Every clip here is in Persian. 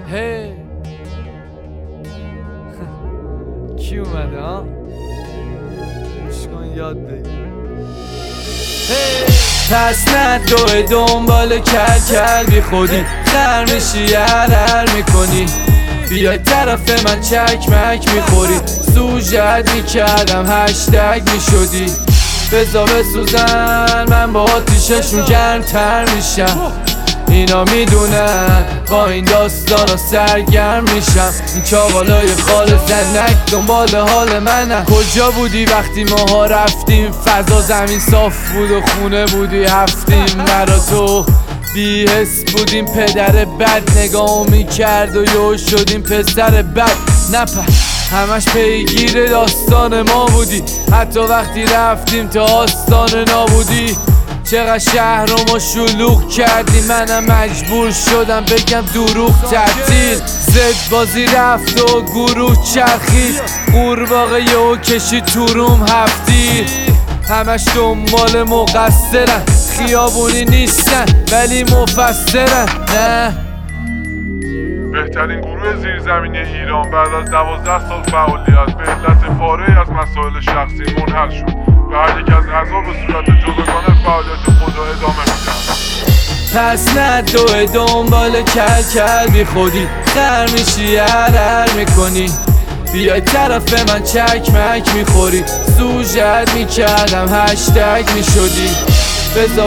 هی کی اومده ها؟ گوش یاد بگیر. پس ندوه دنبال کل بی خودی خر میشی هر میکنی بیای طرف من چکمک میخوری سوژت میکردم هشتگ میشدی بزا بسوزن من با آتیششون گرمتر میشم اینا میدونن با این داستانا سرگرم میشم این چاقالای خال زنک دنبال حال منن کجا بودی وقتی ماها رفتیم فضا زمین صاف بود و خونه بودی هفتیم مرا تو بی حس بودیم پدر بد نگاه میکرد و یو شدیم پسر بد نپه همش پیگیر داستان ما بودی حتی وقتی رفتیم تا آستان نابودی چقدر شهر رو ما شلوغ کردی منم مجبور شدم بگم دروغ تعطیل زد بازی رفت و گروه چرخید قورباغه یهو کشید تو روم هفتی همش دنبال مقصرن خیابونی نیستن ولی مفسرن نه بهترین گروه زیرزمینی ایران بعد از 12 سال فعالیت به علت پاره‌ای از مسائل شخصی منحل شد و هر یک از اعضا به صورت جداگانه فعالیت خود را ادامه میدهند. پس ندوه دنبال کل بی خودی خر میشی هر میکنی بیای طرف من چکمک میخوری سوژت میکردم هشتگ میشدی بزا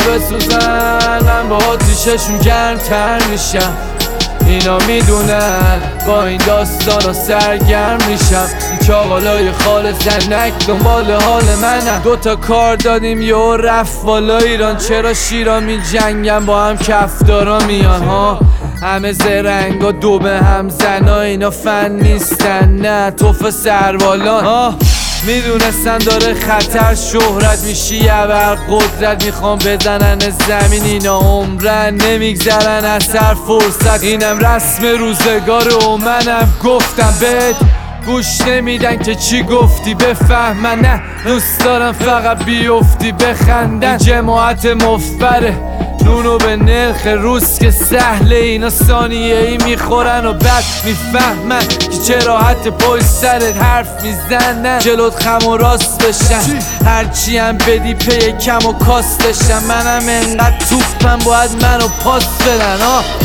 بسوزن من با آتیششون گرمتر میشم اینا میدونن با این داستانا سرگرم میشم این چاقالای خال زنک دنبال حال منم دوتا کار دادیم یه رفت والا ایران چرا شیرا می جنگن با هم کفدارا میان ها همه زرنگا دو به هم زنا اینا فن نیستن نه توف سربالان ها میدونستن داره خطر شهرت میشی ابر قدرت میخوام بزنن زمین اینا عمرن نمیگذرن اثر فرصت اینم رسم روزگار و منم گفتم بهت گوش نمیدن که چی گفتی بفهمن نه دوست دارم فقط بیفتی بخندن این جماعت مفبره نونو به نرخ روز که سهله اینا ثانیه ای میخورن و بعد میفهمن که چرا حتی پای سرت حرف میزنن جلوت خم و راست بشن هرچی هم بدی پی کم و کاستشن منم انقدر توپم باید منو پاس بدن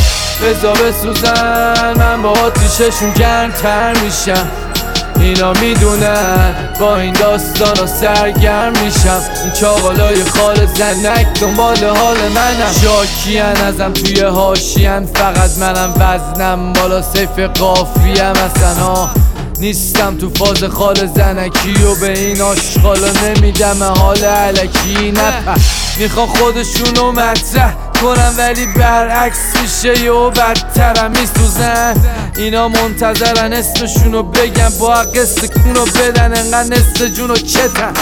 بزا بسوزن من با آتیششون گرمتر میشم اینا میدونن با این داستانا سرگرم میشم این چاقالای خال زنک دنبال حال منم شاکین ازم توی حاشیه‌ن فقط منم وزنم بالا سیف قافیم اصلا نیستم تو فاز خال زنکی و به این آشغالا نمیدم حال علکی نپه میخوان خودشونو مطرح کنم ولی برعکس میشه و بدترم میسوزن اینا منتظرن اسمشونو بگم با قصه کونو بدن انقدر نصف جونو چتن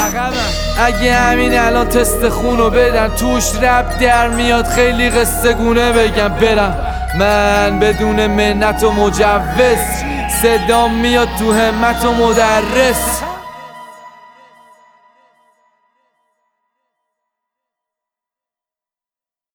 اگه همین الان تست خونو بدن توش رب در میاد خیلی قصه گونه بگم برم من بدون منت و مجوز صدام میاد تو همت و مدرس